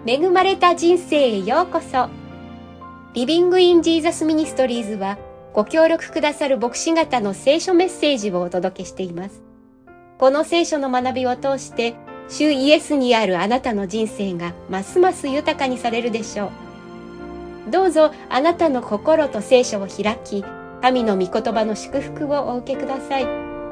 恵まれた人生へようこそ。リビングインジーザスミニストリーズはご協力くださる牧師方の聖書メッセージをお届けしています。この聖書の学びを通して主イエスにあるあなたの人生がますます豊かにされるでしょう。どうぞあなたの心と聖書を開き、神の御言葉の祝福をお受けください。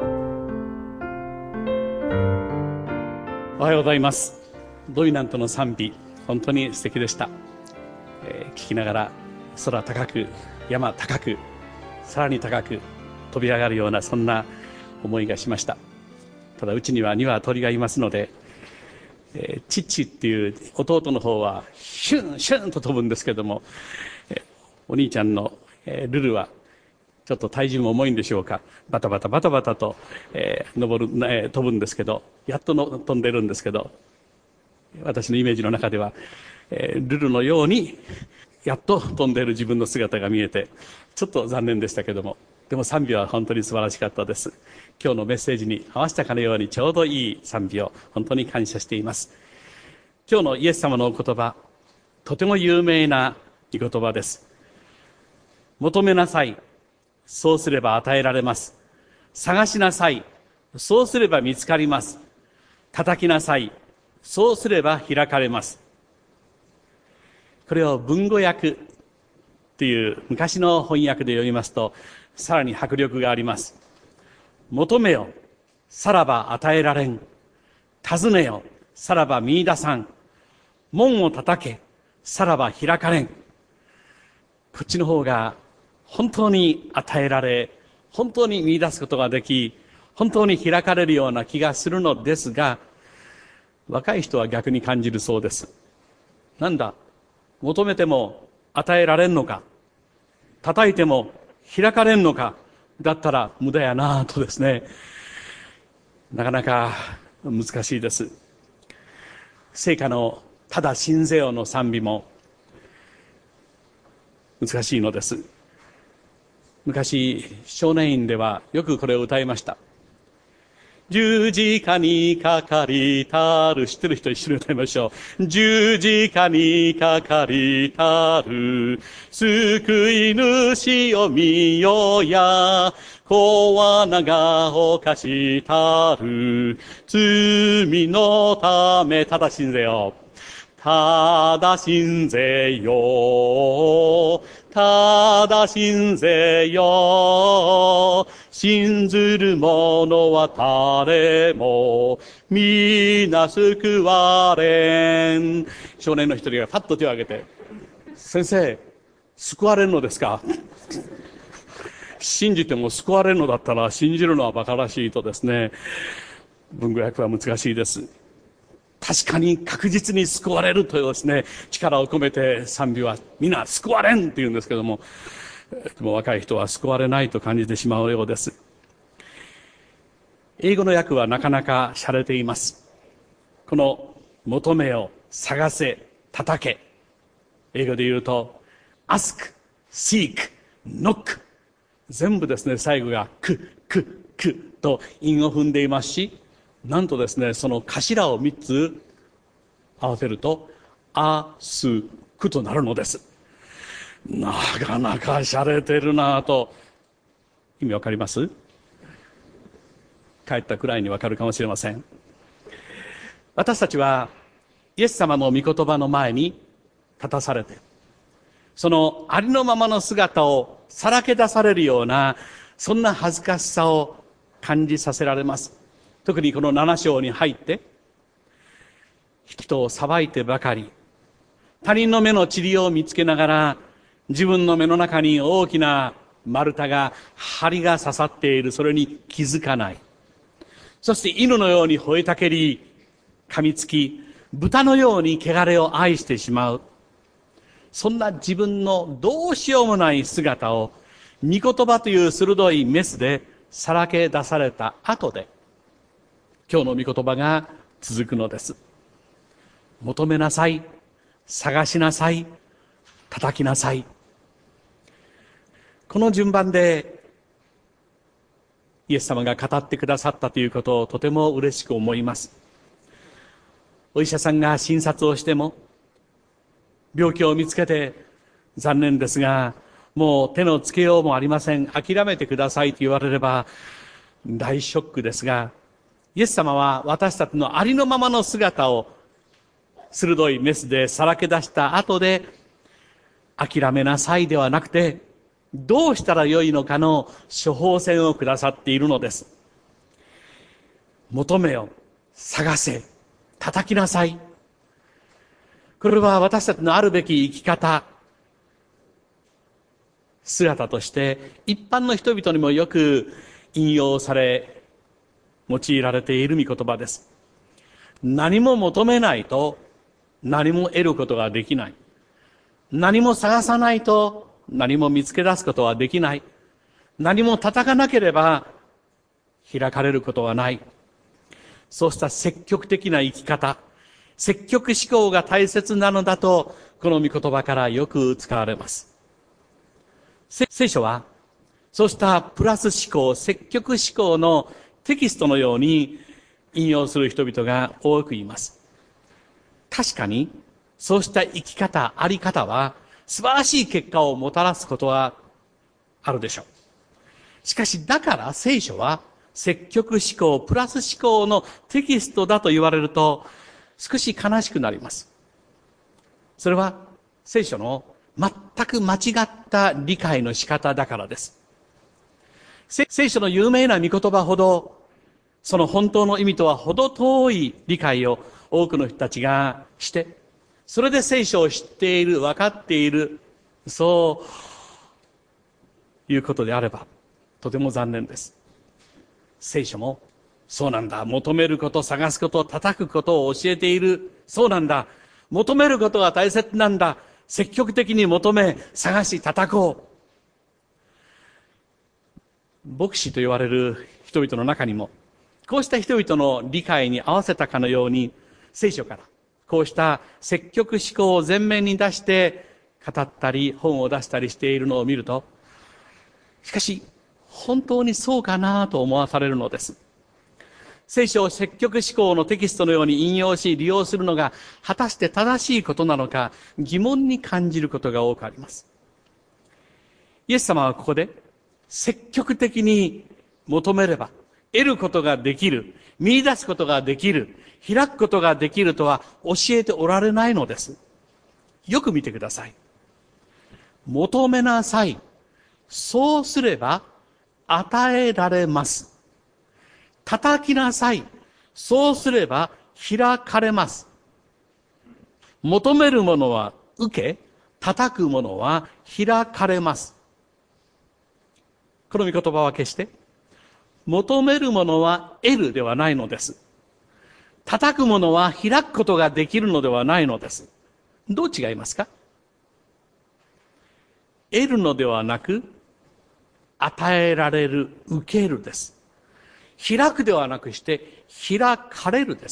おはようございます。ドイナントの賛美、本当に素敵でした。聞きながら空高く、山高く、さらに高く飛び上がるような、そんな思いがしました。ただうちには2羽鳥がいますので、チッチっていう弟の方はシュンシュンと飛ぶんですけども、お兄ちゃんの、ルルはちょっと体重も重いんでしょうか、バタバタバタバタと、飛ぶんですけど、やっと飛んでるんですけど、私のイメージの中では、ルルのようにやっと飛んでいる自分の姿が見えて、ちょっと残念でしたけども、でも賛美は本当に素晴らしかったです。今日のメッセージに合わせたかのようにちょうどいい賛美を本当に感謝しています。今日のイエス様のお言葉、とても有名な御言葉です。求めなさい、そうすれば与えられます。探しなさい、そうすれば見つかります。叩きなさい、そうすれば開かれます。これを文語訳っていう昔の翻訳で読みますと、さらに迫力があります。求めよ、さらば与えられん。尋ねよ、さらば見出さん。門を叩け、さらば開かれん。こっちの方が本当に与えられ、本当に見出すことができ、本当に開かれるような気がするのですが、若い人は逆に感じるそうです。なんだ、求めても与えられんのか、叩いても開かれんのか、だったら無駄やなぁとですね、なかなか難しいです。聖歌のただ信ぜよの賛美も難しいのです。昔少年院ではよくこれを歌いました。十字架にかかりたる、知ってる人一緒に歌いましょう。十字架にかかりたる、救い主を見よや、子は長を犯したる、罪のため、ただ信ぜよ。ただ信ぜよ。ただ信ぜよ。信ずる者は誰も皆救われん。少年の一人がパッと手を挙げて、先生、救われるのですか？信じても救われるのだったら信じるのは馬鹿らしいとですね、文語訳は難しいです。確かに確実に救われるというですね、力を込めて賛美は皆救われんって言うんですけども、でも若い人は救われないと感じてしまうようです。英語の訳はなかなか洒落ています。この求めよ、探せ、叩け、英語で言うと ask, seek, knock、 全部ですね、最後がくと韻を踏んでいますし、なんとですね、その頭を3つ合わせるとあすくとなるのです。なかなか洒落てるなぁと。意味わかります？帰ったくらいにわかるかもしれません。私たちはイエス様の御言葉の前に立たされて、そのありのままの姿をさらけ出されるような、そんな恥ずかしさを感じさせられます。特にこの7章に入って、人を裁いてばかり、他人の目の塵を見つけながら、自分の目の中に大きな丸太が、針が刺さっている、それに気づかない。そして犬のように吠えたけり、噛みつき、豚のように汚れを愛してしまう。そんな自分のどうしようもない姿を、御言葉という鋭いメスでさらけ出された後で、今日の御言葉が続くのです。求めなさい、探しなさい、叩きなさい。この順番でイエス様が語ってくださったということをとても嬉しく思います。お医者さんが診察をしても、 病気を見つけて、残念ですが、もう手のつけようもありません。諦めてくださいと言われれば、大ショックですが、イエス様は私たちのありのままの姿を鋭いメスでさらけ出した後で、諦めなさいではなくて、どうしたらよいのかの処方箋をくださっているのです。求めよ、探せ、叩きなさい。これは私たちのあるべき生き方、姿として一般の人々にもよく引用され、用いられている御言葉です。何も求めないと何も得ることができない。何も探さないと何も見つけ出すことはできない。何も叩かなければ開かれることはない。そうした積極的な生き方、積極思考が大切なのだと、この御言葉からよく使われます。聖書は、そうしたプラス思考、積極思考のテキストのように引用する人々が多くいます。確かに、そうした生き方、あり方は、素晴らしい結果をもたらすことはあるでしょう。しかし、だから聖書は、積極思考、プラス思考のテキストだと言われると、少し悲しくなります。それは、聖書の全く間違った理解の仕方だからです。聖書の有名な御言葉ほど、その本当の意味とは程遠い理解を多くの人たちがして、それで聖書を知っている、分かっている、そういうことであれば、とても残念です。聖書も、そうなんだ、求めること、探すこと、叩くことを教えている、そうなんだ、求めることが大切なんだ、積極的に求め、探し、叩こう。牧師と言われる人々の中にも、こうした人々の理解に合わせたかのように、聖書から、こうした積極思考を前面に出して語ったり、本を出したりしているのを見ると、しかし、本当にそうかなと思わされるのです。聖書を積極思考のテキストのように引用し利用するのが果たして正しいことなのか疑問に感じることが多くあります。イエス様はここで積極的に求めれば得ることができる、見出すことができる、開くことができるとは教えておられないのです。よく見てください。求めなさい。そうすれば与えられます。叩きなさい。そうすれば開かれます。求めるものは受け、叩くものは開かれます。この御言葉は決して、求めるものは得るではないのです。叩くものは開くことができるのではないのです。どう違いますか？得るのではなく、与えられる、受けるです。開くではなくして開かれるです。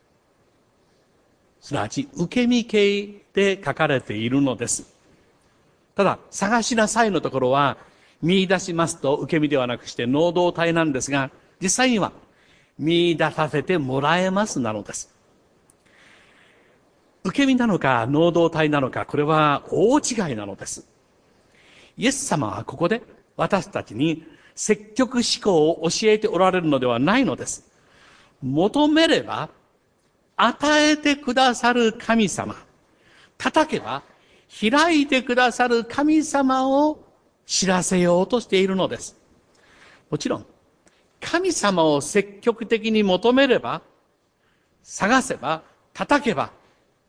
すなわち受け身形で書かれているのです。ただ探しなさいのところは見出しますと受け身ではなくして能動体なんですが、実際には見出させてもらえますなのです。受け身なのか能動体なのか、これは大違いなのです。イエス様はここで私たちに積極思考を教えておられるのではないのです。求めれば与えてくださる神様、叩けば開いてくださる神様を知らせようとしているのです。もちろん神様を積極的に求めれば、探せば、叩けば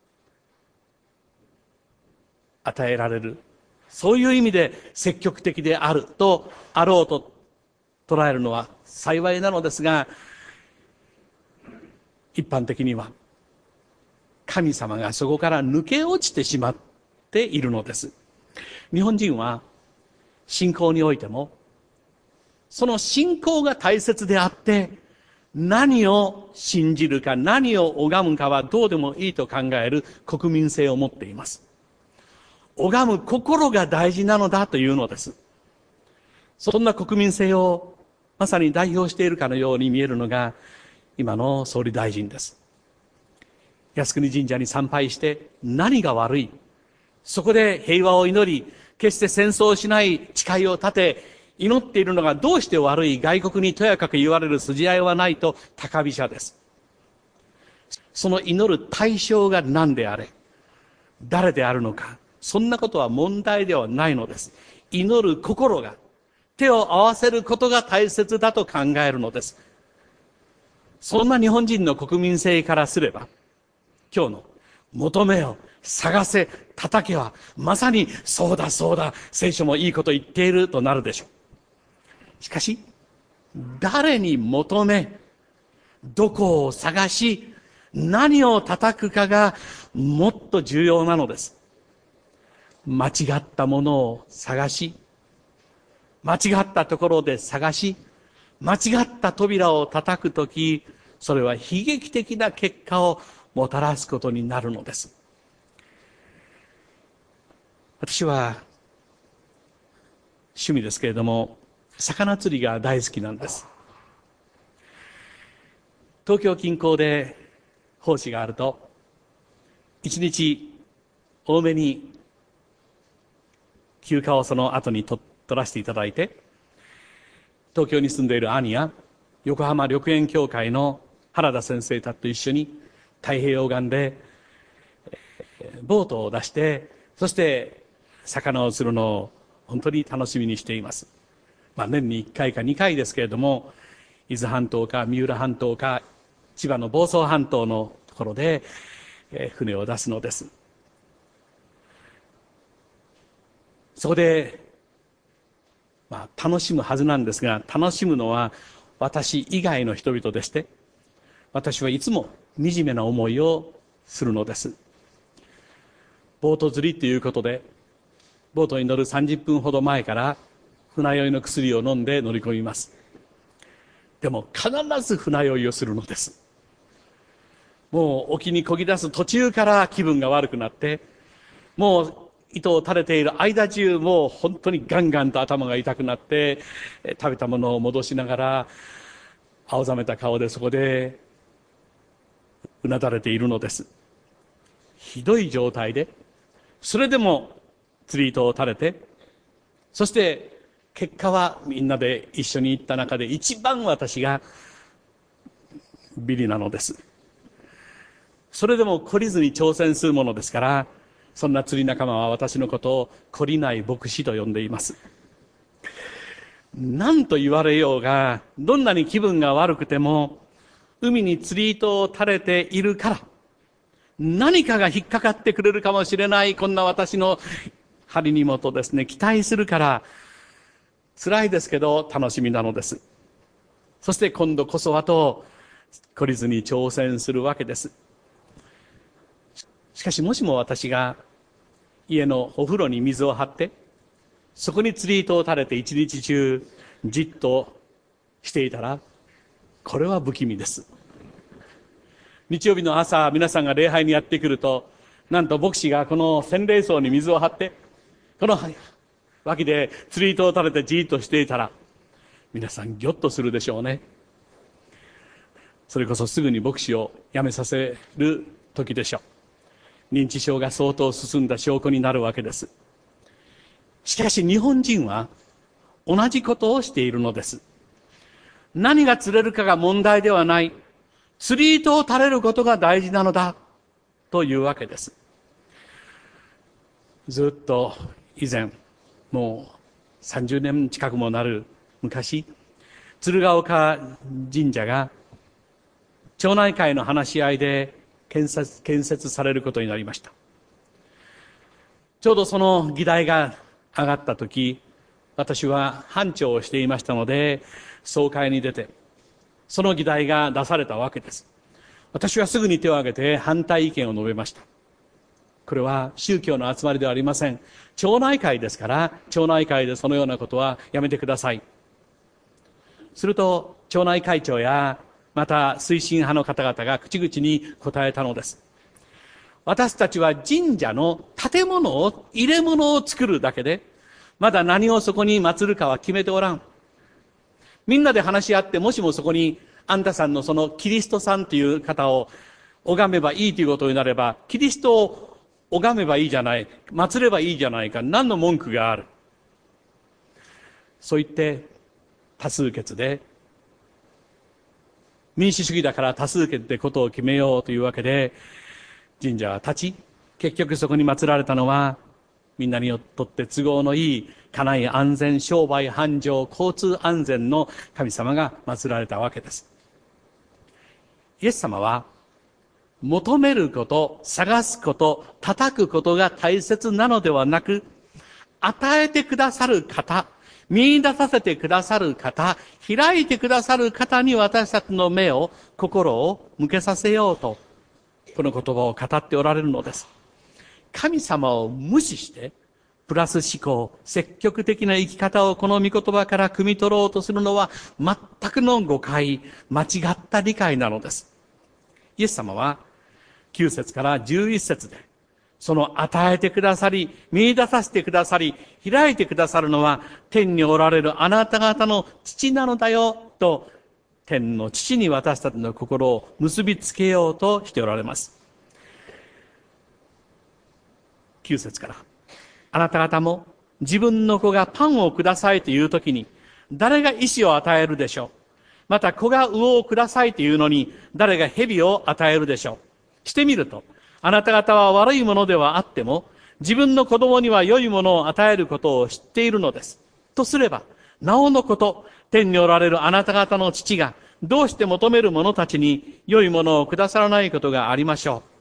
与えられる、そういう意味で積極的であろうと捉えるのは幸いなのですが、一般的には神様がそこから抜け落ちてしまっているのです。日本人は信仰においてもその信仰が大切であって、何を信じるか何を拝むかはどうでもいいと考える国民性を持っています。拝む心が大事なのだというのです。そんな国民性をまさに代表しているかのように見えるのが今の総理大臣です。靖国神社に参拝して何が悪い、 そこで平和を祈り、決して戦争をしない誓いを立て、祈っているのがどうして悪い、外国にとやかく言われる筋合いはないと高飛車です。その祈る対象が何であれ、誰であるのか、そんなことは問題ではないのです。祈る心が、手を合わせることが大切だと考えるのです。そんな日本人の国民性からすれば、今日の求めよ、探せ、叩けは、まさにそうだそうだ、聖書もいいこと言っているとなるでしょう。しかし、誰に求め、どこを探し、何を叩くかがもっと重要なのです。間違ったものを探し、間違ったところで探し、間違った扉を叩くとき、それは悲劇的な結果をもたらすことになるのです。私は趣味ですけれども、魚釣りが大好きなんです。東京近郊で奉仕があると、一日多めに休暇をその後に取らせていただいて、東京に住んでいる兄や横浜緑園協会の原田先生たちと一緒に太平洋岸でボートを出して、そして魚を釣るのを本当に楽しみにしています。年に1回か2回ですけれども、伊豆半島か三浦半島か千葉の房総半島のところで船を出すのです。そこで楽しむはずなんですが、楽しむのは私以外の人々でして、私はいつも惨めな思いをするのです。ボート釣りということで、ボートに乗る30分ほど前から船酔いの薬を飲んで乗り込みます。でも必ず船酔いをするのです。もう沖に漕ぎ出す途中から気分が悪くなって、もう糸を垂れている間中、もう本当にガンガンと頭が痛くなって、食べたものを戻しながら青ざめた顔でそこでうなだれているのです。ひどい状態で、それでも釣り糸を垂れて、そして結果はみんなで一緒に行った中で一番私がビリなのです。それでも懲りずに挑戦するものですから、そんな釣り仲間は私のことを懲りない牧師と呼んでいます。何と言われようが、どんなに気分が悪くても、海に釣り糸を垂れているから、何かが引っかかってくれるかもしれない、こんな私の針にもとですね、期待するから、辛いですけど楽しみなのです。そして今度こそはと、懲りずに挑戦するわけです。しかしもしも私が家のお風呂に水を張って、そこに釣り糸を垂れて一日中じっとしていたら、これは不気味です。日曜日の朝、皆さんが礼拝にやってくると、なんと牧師がこの洗礼槽に水を張って、この脇で釣り糸を垂れてじっとしていたら、皆さんギョッとするでしょうね。それこそすぐに牧師を辞めさせる時でしょう。認知症が相当進んだ証拠になるわけです。しかし日本人は同じことをしているのです。何が釣れるかが問題ではない。釣り糸を垂れることが大事なのだというわけです。ずっと以前、もう30年近くもなる昔、鶴岡神社が町内会の話し合いで建設されることになりました。ちょうどその議題が上がった時、私は班長をしていましたので、総会に出て、その議題が出されたわけです。私はすぐに手を挙げて反対意見を述べました。これは宗教の集まりではありません。町内会ですから、町内会でそのようなことはやめてください。すると、町内会長やまた推進派の方々が口々に答えたのです。私たちは神社の建物を、入れ物を作るだけで、まだ何をそこに祀るかは決めておらん。みんなで話し合って、もしもそこにあんたさんのそのキリストさんという方を拝めばいいということになれば、キリストを拝めばいいじゃない、祀ればいいじゃないか、何の文句がある。そう言って多数決で、民主主義だから多数決でことを決めようというわけで、神社は立ち、結局そこに祀られたのは、みんなにとって都合のいい家内安全、商売繁盛、交通安全の神様が祀られたわけです。イエス様は、求めること、探すこと、叩くことが大切なのではなく、与えてくださる方、見出させてくださる方、開いてくださる方に私たちの目を、心を向けさせようと、この言葉を語っておられるのです。神様を無視して、プラス思考、積極的な生き方をこの御言葉から汲み取ろうとするのは、全くの誤解、間違った理解なのです。イエス様は、9節から11節で、その与えてくださり、見出させてくださり、開いてくださるのは、天におられるあなた方の父なのだよ、と、天の父に私たちの心を結びつけようとしておられます。9節から。あなた方も自分の子がパンをくださいというときに、誰が石を与えるでしょう。また子が魚をくださいというのに、誰が蛇を与えるでしょう。してみると、あなた方は悪いものではあっても、自分の子供には良いものを与えることを知っているのです。とすれば、なおのこと、天におられるあなた方の父が、どうして求める者たちに良いものをくださらないことがありましょう。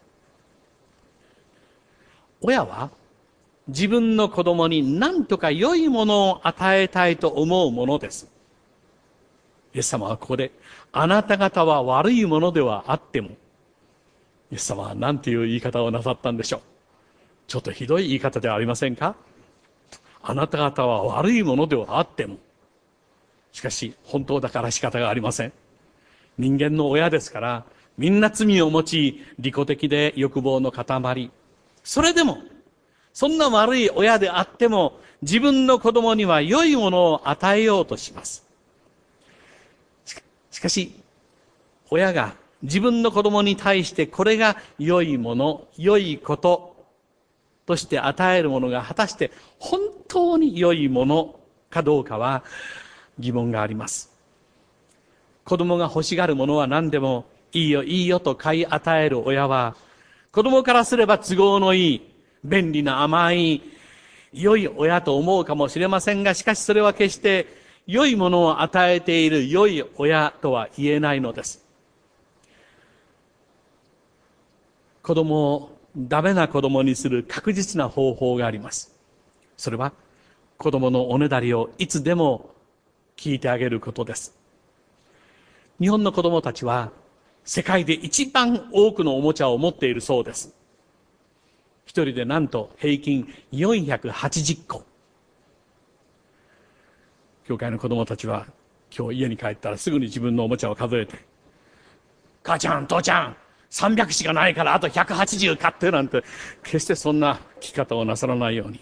親は、自分の子供に何とか良いものを与えたいと思うものです。イエス様はここで、あなた方は悪いものではあっても、イエス様は何ていう言い方をなさったんでしょう。ちょっとひどい言い方ではありませんか？あなた方は悪いものではあっても。しかし、本当だから仕方がありません。人間の親ですから、みんな罪を持ち、利己的で欲望の塊。それでも、そんな悪い親であっても、自分の子供には良いものを与えようとします。しかし、親が自分の子供に対してこれが良いもの、良いこととして与えるものが果たして本当に良いものかどうかは疑問があります。子供が欲しがるものは何でもいいよいいよと買い与える親は、子供からすれば都合のいい、便利な甘い、良い親と思うかもしれませんが、しかしそれは決して良いものを与えている良い親とは言えないのです。子供をダメな子供にする確実な方法があります。それは子供のおねだりをいつでも聞いてあげることです。日本の子供たちは世界で一番多くのおもちゃを持っているそうです。一人でなんと平均480個。教会の子供たちは今日家に帰ったらすぐに自分のおもちゃを数えて、母ちゃん、父ちゃん、300しかないからあと180買ってなんて、決してそんな聞き方をなさらないように。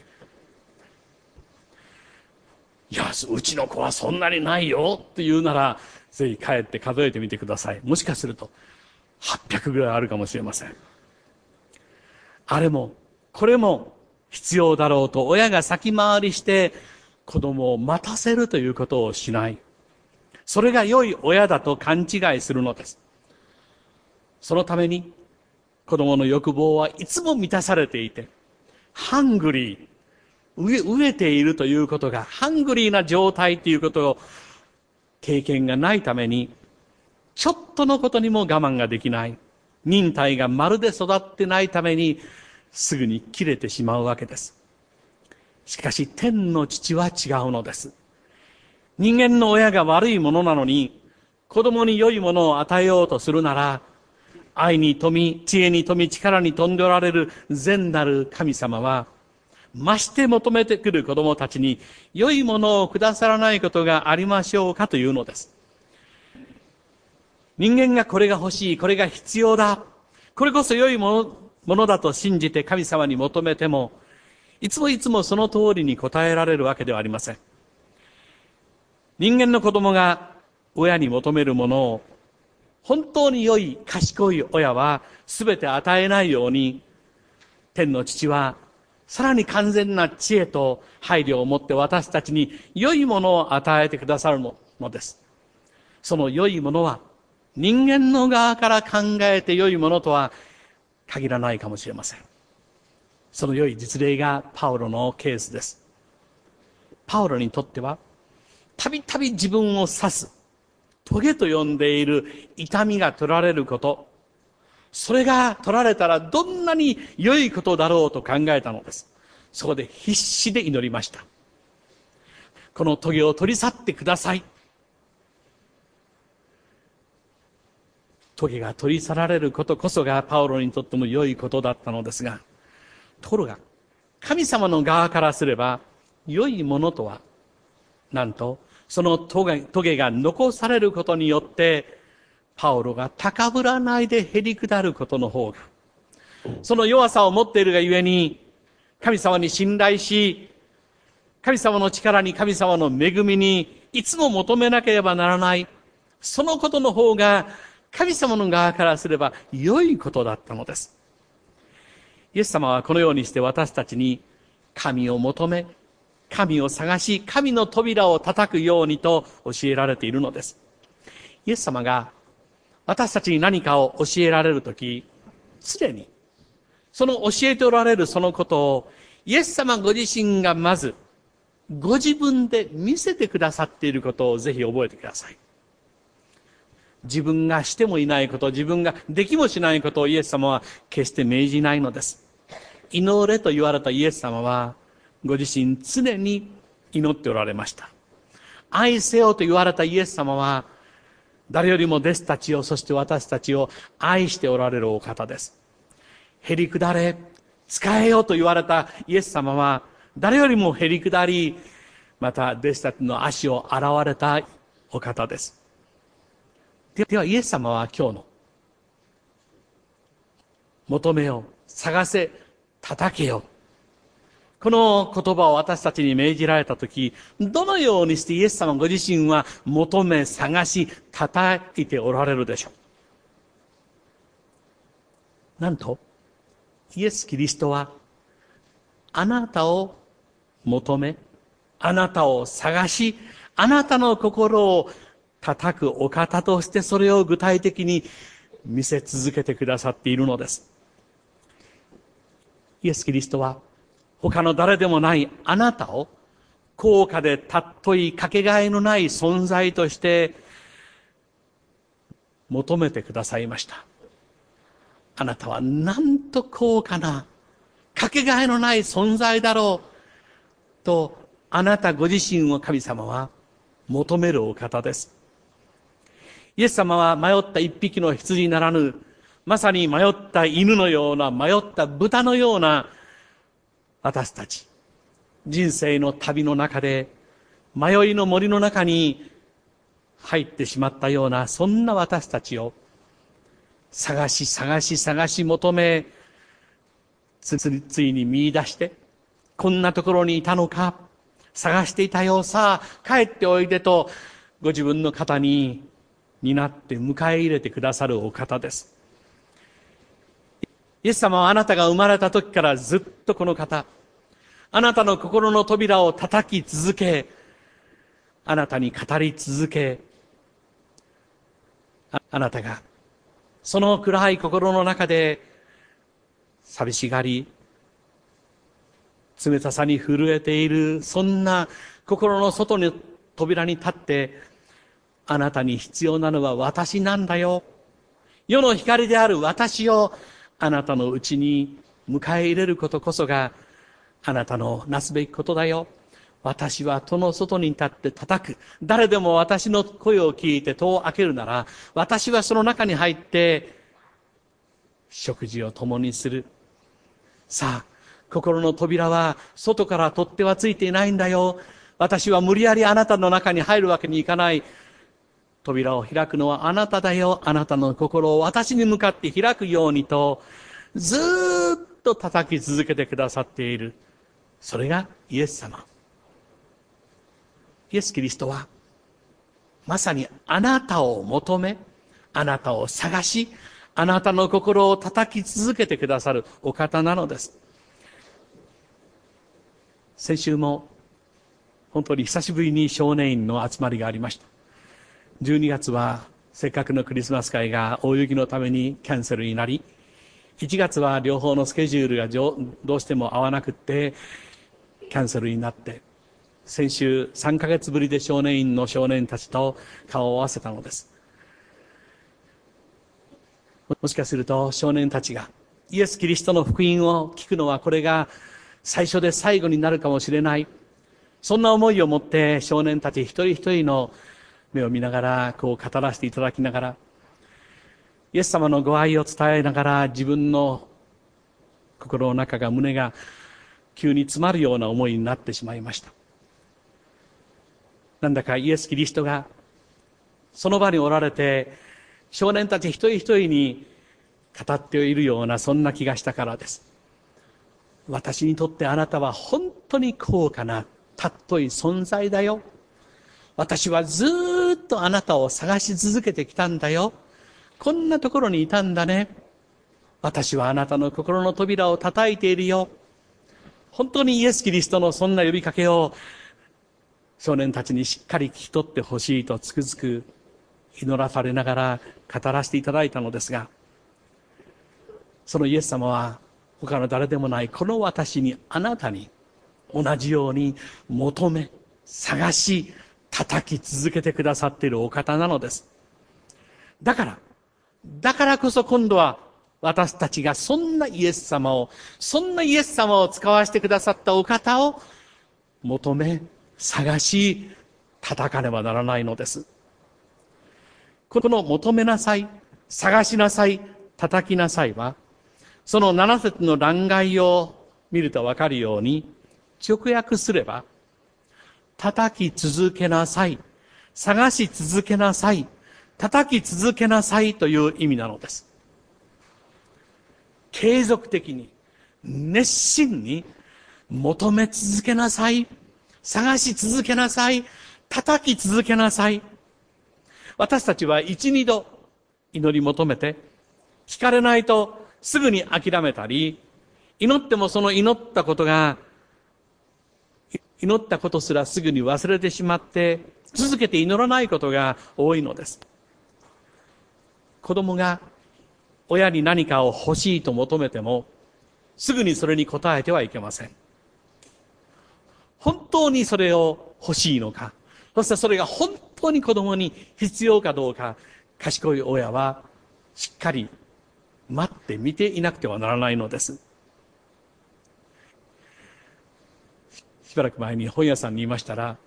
いや、うちの子はそんなにないよって言うなら、ぜひ帰って数えてみてください。もしかすると800ぐらいあるかもしれません。あれもこれも必要だろうと親が先回りして子供を待たせるということをしない。それが良い親だと勘違いするのです。そのために子供の欲望はいつも満たされていて、ハングリー、飢えているということが、ハングリーな状態ということを経験がないために、ちょっとのことにも我慢ができない。忍耐がまるで育ってないために、すぐに切れてしまうわけです。しかし、天の父は違うのです。人間の親が悪いものなのに、子供に良いものを与えようとするなら、愛に富み、知恵に富み、力に富んでおられる善なる神様は、まして求めてくる子供たちに良いものをくださらないことがありましょうかというのです。人間がこれが欲しい、これが必要だ、これこそ良いものだと信じて神様に求めても、いつもその通りに応えられるわけではありません。人間の子供が親に求めるものを、本当に良い賢い親は全て与えないように、 天の父はさらに完全な知恵と配慮を持って私たちに良いものを与えてくださるのです。その良いものは人間の側から考えて良いものとは限らないかもしれません。その良い実例がパウロのケースです。パウロにとってはたびたび自分を刺す棘と呼んでいる痛みが取られること、それが取られたらどんなに良いことだろうと考えたのです。そこで必死で祈りました。この棘を取り去ってください。棘が取り去られることこそがパウロにとっても良いことだったのですが、ところが神様の側からすれば良いものとは、なんとその棘が残されることによってパウロが高ぶらないでへり下ることの方が、その弱さを持っているがゆえに神様に信頼し、神様の力に神様の恵みにいつも求めなければならない、そのことの方が神様の側からすれば良いことだったのです。イエス様はこのようにして私たちに神を求め、神を探し、神の扉を叩くようにと教えられているのです。イエス様が私たちに何かを教えられるとき、常にその教えておられるそのことをイエス様ご自身がまずご自分で見せてくださっていることをぜひ覚えてください。自分がしてもいないこと、自分ができもしないことをイエス様は決して命じないのです。祈れと言われたイエス様はご自身常に祈っておられました。愛せよと言われたイエス様は誰よりも弟子たちを、そして私たちを愛しておられるお方です。へりくだれ、使えよと言われたイエス様は誰よりもへりくだり、また弟子たちの足を洗われたお方です。ではイエス様は今日の求めよ、探せ、叩けよ、この言葉を私たちに命じられたとき、どのようにしてイエス様ご自身は求め、探し、叩いておられるでしょう。なんとイエス・キリストはあなたを求め、あなたを探し、あなたの心を叩くお方として、それを具体的に見せ続けてくださっているのです。イエス・キリストは他の誰でもないあなたを高価で尊いかけがえのない存在として求めてくださいました。あなたはなんと高価なかけがえのない存在だろうと、あなたご自身を神様は求めるお方です。イエス様は迷った一匹の羊ならぬ、まさに迷った犬のような、迷った豚のような私たち、人生の旅の中で迷いの森の中に入ってしまったような、そんな私たちを探し求め、ついに見出して、こんなところにいたのか、探していたよ、さあ帰っておいでとご自分の肩に担って迎え入れてくださるお方です。イエス様はあなたが生まれた時からずっとこの方、あなたの心の扉を叩き続け、あなたに語り続け、あなたがその暗い心の中で寂しがり、冷たさに震えている、そんな心の外の扉に立って、あなたに必要なのは私なんだよ。世の光である私をあなたのうちに迎え入れることこそがあなたのなすべきことだよ。私は戸の外に立って叩く。誰でも私の声を聞いて戸を開けるなら、私はその中に入って食事を共にする。さあ、心の扉は外から取っ手はついていないんだよ。私は無理やりあなたの中に入るわけにいかない。扉を開くのはあなただよ。あなたの心を私に向かって開くようにと、ずーっと叩き続けてくださっている。それがイエス様。イエス・キリストは、まさにあなたを求め、あなたを探し、あなたの心を叩き続けてくださるお方なのです。 先週も本当に久しぶりに少年院の集まりがありました。12月はせっかくのクリスマス会が大雪のためにキャンセルになり、1月は両方のスケジュールがどうしても合わなくってキャンセルになって、先週3ヶ月ぶりで少年院の少年たちと顔を合わせたのです。もしかすると少年たちがイエス・キリストの福音を聞くのはこれが最初で最後になるかもしれない。そんな思いを持って少年たち一人一人の目を見ながらこう語らせていただきながら、イエス様のご愛を伝えながら自分の心の中が胸が急に詰まるような思いになってしまいました。なんだかイエス・キリストがその場におられて少年たち一人一人に語っているようなそんな気がしたからです。私にとってあなたは本当に高価な尊い存在だよ。私はずーっとあなたを探し続けてきたんだよ。こんなところにいたんだね。私はあなたの心の扉を叩いているよ。本当にイエス・キリストのそんな呼びかけを少年たちにしっかり聞き取ってほしいとつくづく祈らされながら語らせていただいたのですが、そのイエス様は他の誰でもないこの私に、あなたに同じように求め、探し、叩き続けてくださっているお方なのです。だからこそ今度は私たちがそんなイエス様を使わせてくださったお方を求め、探し、叩かねばならないのです。この求めなさい、探しなさい、叩きなさいは、その7節の欄外を見るとわかるように、直訳すれば、叩き続けなさい、探し続けなさい、叩き続けなさいという意味なのです。継続的に、熱心に求め続けなさい、探し続けなさい、叩き続けなさい。私たちは一、二度祈り求めて、聞かれないとすぐに諦めたり、祈ってもその祈ったことすらすぐに忘れてしまって、続けて祈らないことが多いのです。子供が親に何かを欲しいと求めても、すぐにそれに応えてはいけません。本当にそれを欲しいのか、そしてそれが本当に子供に必要かどうか、賢い親はしっかり待って見ていなくてはならないのです。しばらく前に本屋さんにいましたら、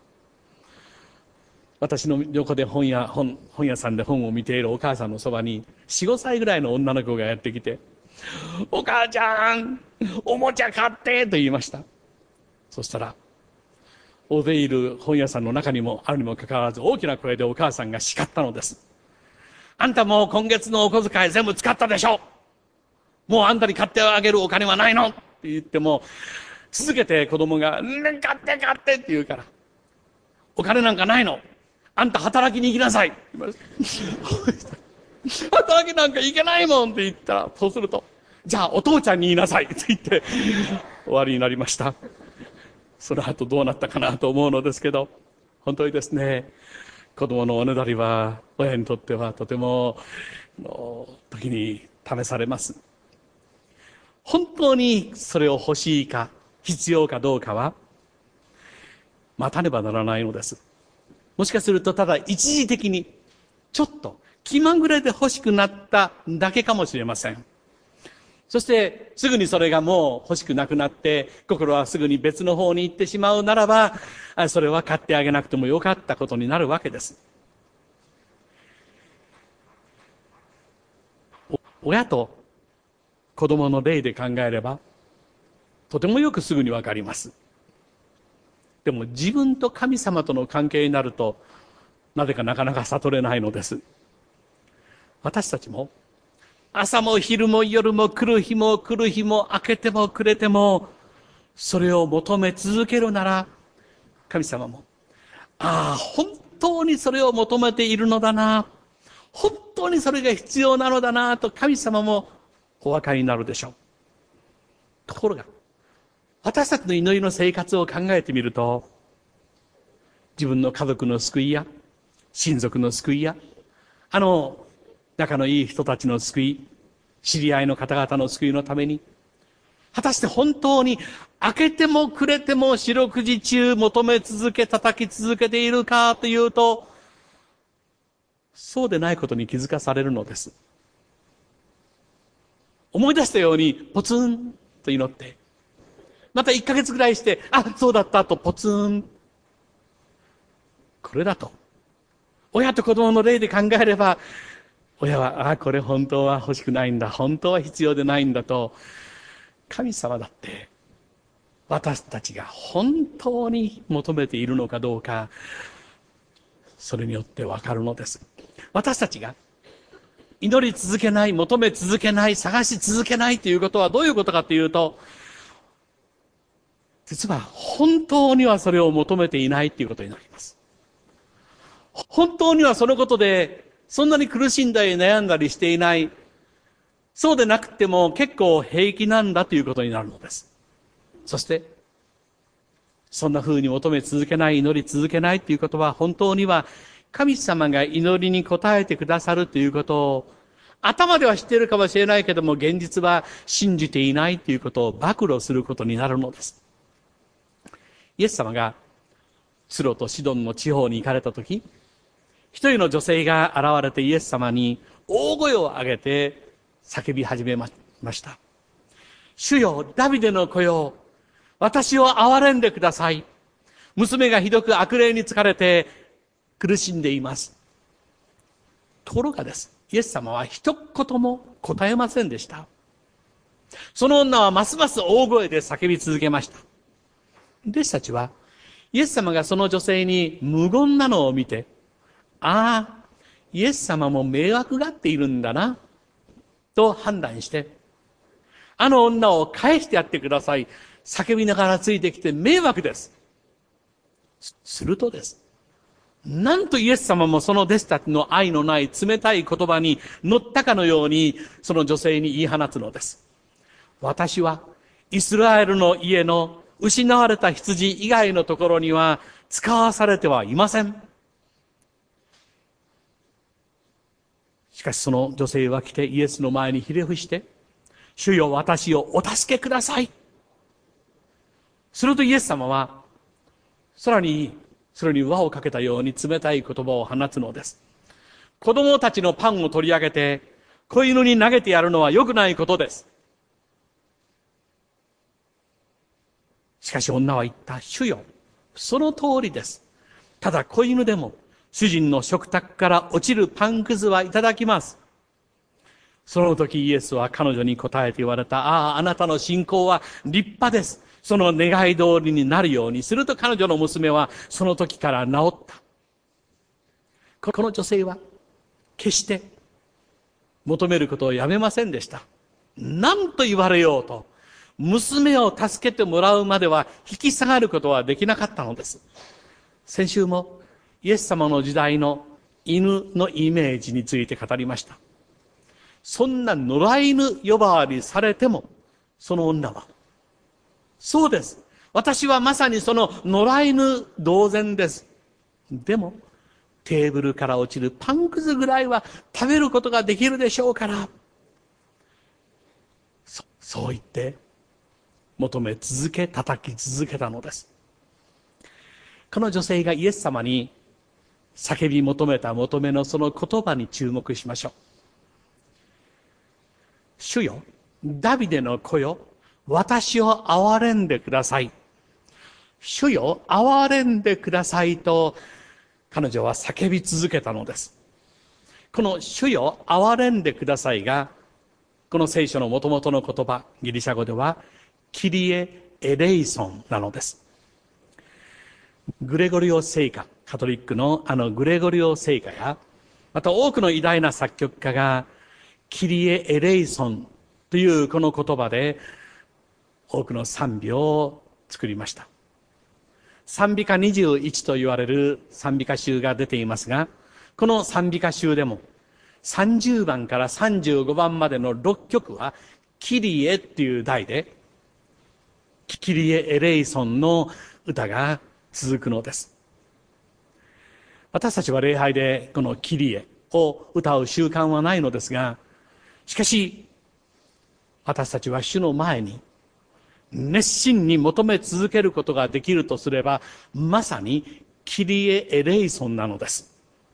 私の横で本屋さんで本を見ているお母さんのそばに4、5歳ぐらいの女の子がやってきて、お母ちゃん、おもちゃ買ってと言いました。そしたら、大勢いる本屋さんの中にもあるにもかかわらず大きな声でお母さんが叱ったのです。あんたもう今月のお小遣い全部使ったでしょ。もうあんたに買ってあげるお金はないのって言っても、続けて子供が、買ってって言うから、お金なんかないの。あんた働きに行きなさい。働きなんか行けないもんって言ったら、そうすると、じゃあお父ちゃんに言いなさいって言って終わりになりました。その後どうなったかなと思うのですけど、本当にですね、子供のおねだりは親にとってはとても時に試されます。本当にそれを欲しいか必要かどうかは待たねばならないのです。もしかするとただ一時的にちょっと気まぐれで欲しくなっただけかもしれません。そしてすぐにそれがもう欲しくなくなって心はすぐに別の方に行ってしまうならば、それは買ってあげなくてもよかったことになるわけです。親と子供の例で考えればとてもよくすぐにわかります。でも自分と神様との関係になるとなぜかなかなか悟れないのです。私たちも朝も昼も夜も来る日も明けても暮れてもそれを求め続けるなら、神様も本当にそれを求めているのだな、本当にそれが必要なのだなと神様もお分かりになるでしょう。ところが私たちの祈りの生活を考えてみると、自分の家族の救いや、親族の救いや、仲のいい人たちの救い、知り合いの方々の救いのために、果たして本当に明けても暮れても四六時中求め続け、叩き続けているかというと、そうでないことに気づかされるのです。思い出したようにポツンと祈って、また1ヶ月ぐらいして、そうだったとポツン。これだと。親と子供の例で考えれば、親は、これ本当は欲しくないんだ。本当は必要でないんだと。神様だって、私たちが本当に求めているのかどうか、それによってわかるのです。私たちが祈り続けない、求め続けない、探し続けないということはどういうことかというと、実は本当にはそれを求めていないということになります。本当にはそのことでそんなに苦しんだり悩んだりしていない。そうでなくても結構平気なんだということになるのです。そしてそんな風に求め続けない、祈り続けないということは、本当には神様が祈りに応えてくださるということを頭では知っているかもしれないけども、現実は信じていないということを暴露することになるのです。イエス様がツロとシドンの地方に行かれたとき、一人の女性が現れてイエス様に大声を上げて叫び始めました。主よ、ダビデの子よ、私を憐れんでください。娘がひどく悪霊に疲れて苦しんでいます。ところがです、イエス様は一言も答えませんでした。その女はますます大声で叫び続けました。弟子たちはイエス様がその女性に無言なのを見て、イエス様も迷惑がっているんだなと判断して、あの女を返してやってください、叫びながらついてきて迷惑です。するとです、なんとイエス様もその弟子たちの愛のない冷たい言葉に乗ったかのように、その女性に言い放つのです。私はイスラエルの家の失われた羊以外のところには使わされてはいません。しかしその女性は来てイエスの前にひれ伏して、主よ、私をお助けください。するとイエス様はさらにそれに輪をかけたように冷たい言葉を放つのです。子供たちのパンを取り上げて子犬に投げてやるのは良くないことです。しかし女は言った。主よ、その通りです。ただ子犬でも主人の食卓から落ちるパンくずはいただきます。その時イエスは彼女に答えて言われた。あなたの信仰は立派です。その願い通りになるように。すると彼女の娘はその時から治った。この女性は決して求めることをやめませんでした。何と言われようと娘を助けてもらうまでは引き下がることはできなかったのです。先週もイエス様の時代の犬のイメージについて語りました。そんな野良犬呼ばわりされても、その女は、そうです、私はまさにその野良犬同然です。でもテーブルから落ちるパンくずぐらいは食べることができるでしょうから、そう言って求め続け、叩き続けたのです。この女性がイエス様に叫び求めた求めのその言葉に注目しましょう。主よ、ダビデの子よ、私を憐れんでください。主よ、憐れんでくださいと彼女は叫び続けたのです。この主よ、憐れんでくださいが、この聖書の元々の言葉、ギリシャ語ではキリエ・エレイソンなのです。グレゴリオ聖歌、カトリックのグレゴリオ聖歌や、また多くの偉大な作曲家がキリエ・エレイソンというこの言葉で多くの賛美を作りました。賛美歌21と言われる賛美歌集が出ていますが、この賛美歌集でも30番から35番までの6曲はキリエっていう題で、 キリエ・エレイソンの歌が続くのです。私たちは礼拝でこのキリエを歌う習慣はないのですが、しかし私たちは主の前に熱心に求め続けることができるとすれば、まさにキリエ・エレイソンなのです。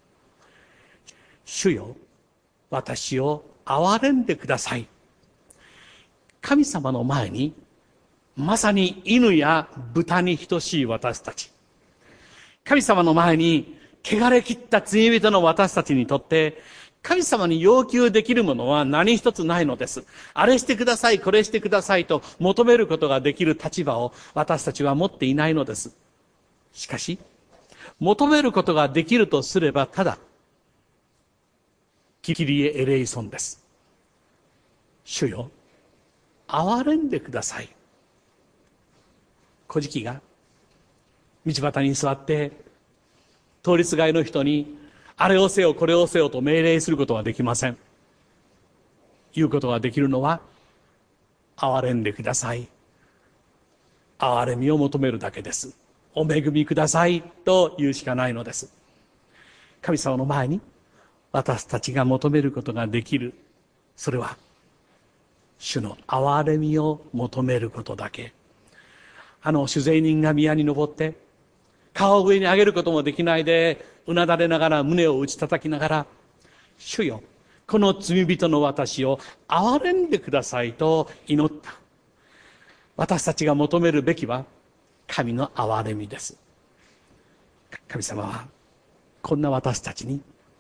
主よ、私を憐れんでください。神様の前にまさに犬や豚に等しい私たち、神様の前に汚れ切った罪人の私たちにとって、神様に要求できるものは何一つないのです。あれしてください、これしてくださいと求めることができる立場を私たちは持っていないのです。しかし、求めることができるとすれば、ただキリエ・エレイソンです。主よ、憐れんでください。小敷が道端に座って通りすがりの人にあれをせよこれをせよと命令することはできません。言うことができるのは、憐れんでください、憐れみを求めるだけです。お恵みくださいと言うしかないのです。神様の前に私たちが求めることができる、それは主の憐れみを求めることだけ。主税人が宮に登って顔を上に上げることもできないでうなだれながら胸を打ち叩きながら、主よ、この罪人の私を憐れんでくださいと祈った。私たちが求めるべきは神の憐れみです。神様はこんな私たちに、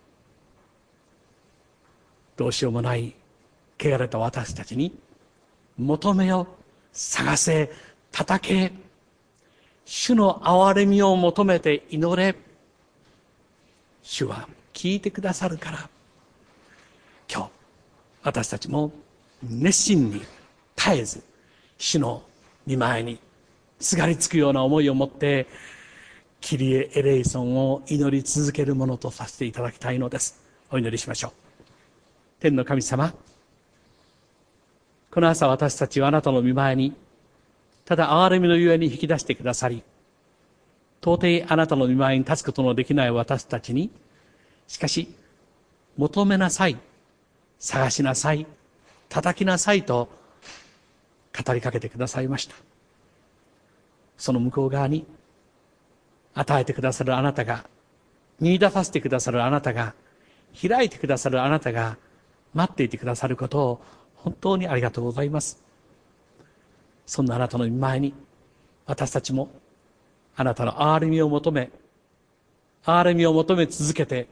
どうしようもない汚れた私たちに、求めよ、探せ、叩け、主の憐れみを求めて祈れ、主は聞いてくださるから、今日私たちも熱心に絶えず主の御前にすがりつくような思いを持ってキリエ・エレイソンを祈り続けるものとさせていただきたいのです。お祈りしましょう。天の神様、この朝私たちはあなたの御前にただ憐れみのゆえに引き出してくださり、到底あなたの御前に立つことのできない私たちに、しかし求めなさい、探しなさい、叩きなさいと語りかけてくださいました。その向こう側に与えてくださるあなたが、見出させてくださるあなたが、開いてくださるあなたが待っていてくださることを本当にありがとうございます。そんなあなたの御前に私たちもあなたの憐れみを求め、憐れみを求め続けて、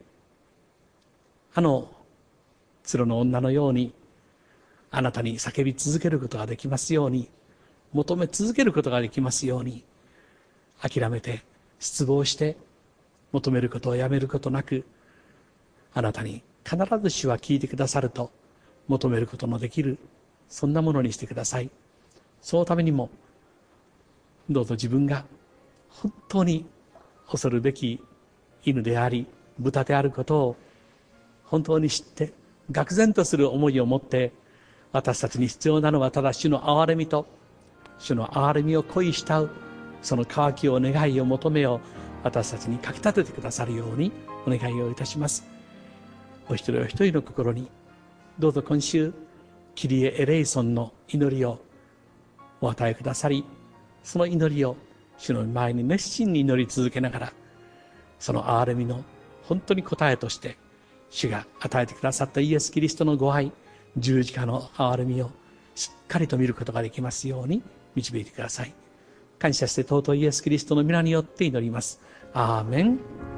ツロの女のようにあなたに叫び続けることができますように、求め続けることができますように、諦めて失望して求めることをやめることなく、あなたに必ず主は聞いてくださると求めることのできる、そんなものにしてください。そのためにもどうぞ自分が本当に恐るべき犬であり豚であることを本当に知って、愕然とする思いを持って、私たちに必要なのはただ主の憐れみと、主の憐れみを恋したうその渇きを願いを求めを私たちにかき立ててくださるようにお願いをいたします。お一人お一人の心にどうぞ今週キリエ・エレイソンの祈りをお与えくださり、その祈りを主の前に熱心に祈り続けながら、その憐れみの本当に答えとして主が与えてくださったイエス・キリストのご愛、十字架の憐れみをしっかりと見ることができますように導いてください。感謝して尊いイエス・キリストの皆によって祈ります。アーメン。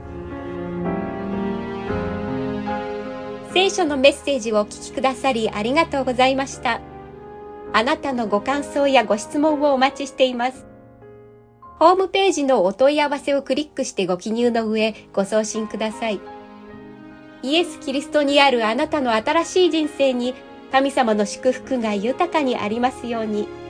聖書のメッセージをお聞きくださりありがとうございました。あなたのご感想やご質問をお待ちしています。ホームページのお問い合わせをクリックしてご記入の上、ご送信ください。イエス・キリストにあるあなたの新しい人生に神様の祝福が豊かにありますように。